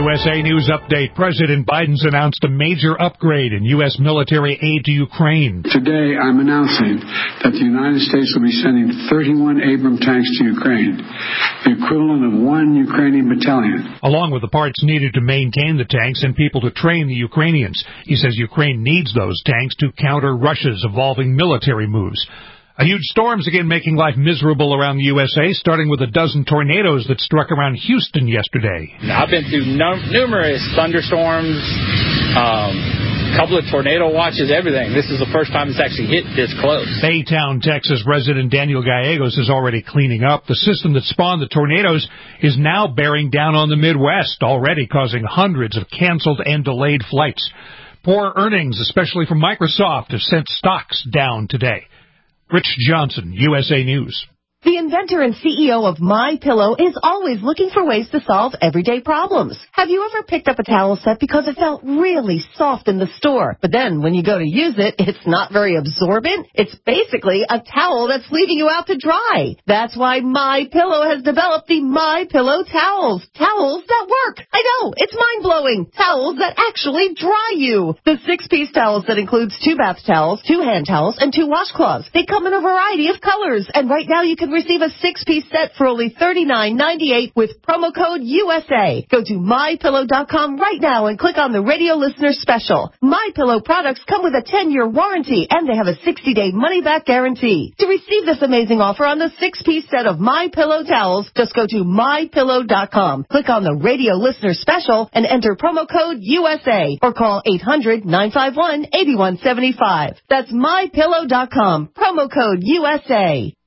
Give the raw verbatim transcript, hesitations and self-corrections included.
U S A News Update. President Biden's announced a major upgrade in U S military aid to Ukraine. Today, I'm announcing that the United States will be sending thirty-one Abrams tanks to Ukraine, the equivalent of one Ukrainian battalion. Along with the parts needed to maintain the tanks and people to train the Ukrainians. He says Ukraine needs those tanks to counter Russia's evolving military moves. A huge storm's again making life miserable around the U S A, starting with a dozen tornadoes that struck around Houston yesterday. I've been through no- numerous thunderstorms, um, a couple of tornado watches, everything. This is the first time it's actually hit this close. Baytown, Texas resident Daniel Gallegos is already cleaning up. The system that spawned the tornadoes is now bearing down on the Midwest, already causing hundreds of canceled and delayed flights. Poor earnings, especially from Microsoft, have sent stocks down today. Rich Johnson, U S A News. The inventor and C E O of MyPillow is always looking for ways to solve everyday problems. Have you ever picked up a towel set because it felt really soft in the store, but then when you go to use it, it's not very absorbent? It's basically a towel that's leaving you out to dry. That's why MyPillow has developed the MyPillow towels. Towels that work. I know, it's mind-blowing. Towels that actually dry you. The six-piece towels that includes two bath towels, two hand towels, and two washcloths. They come in a variety of colors, and right now you can receive a six-piece set for only thirty-nine ninety-eight with promo code U S A. Go to my pillow dot com right now and click on the radio listener special. MyPillow products come with a ten-year warranty, and they have a sixty-day money-back guarantee. To receive this amazing offer on the six-piece set of MyPillow towels, just go to my pillow dot com, click on the radio listener special, and enter promo code U S A, or call eight hundred nine five one eight one seven five. That's my pillow dot com, promo code U S A.